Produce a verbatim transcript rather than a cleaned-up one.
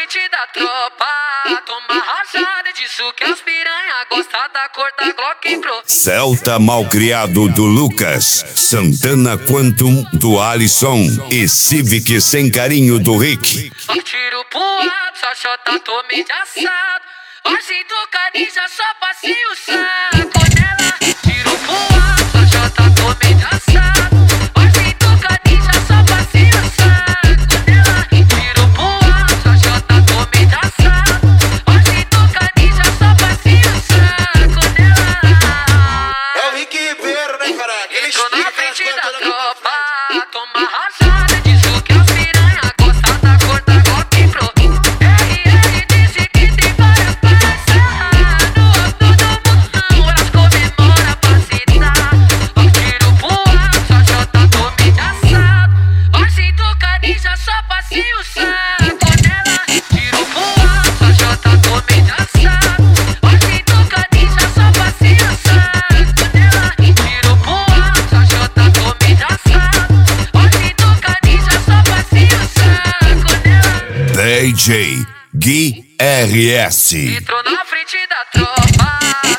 frente da tropa, toma rajada disso que as piranha gosta da cor da Glock Pro. Celta Malcriado do Lucas, Santana Quantum do Alisson e Civic Sem Carinho do Rick. Tiro pro alto, só chota, tô meio de assado. Hoje tocadinha, só passei o saco nela. Tiro pro alto, só chota, tô meio de assado. Hoje tocadinha, só passei o saco nela. Tiro pro alto, só chota, tô meio de assado. Hoje tocadinha, só passei o saco nela. É o Rick Ribeiro, né, caralho? Ele entrou na frente da cantando tropa, toma rajada disso que as piranha gosta da cor da Glock Pro. R R disse que tem várias parças no alto do morrão, elas comemora pra citar. O tiro pro alto, só chota, tô meio de assado. Hoje tocadinha, só passei o saco nela. Tiro pro alto, só chota, tô meio de assado. Hoje tocadinha, só passei o saco nela. Tiro pro alto, só chota, tô meio de assado. Hoje tocadinha, só passei o saco nela. D J Gui R S. Entrou na frente da tropa,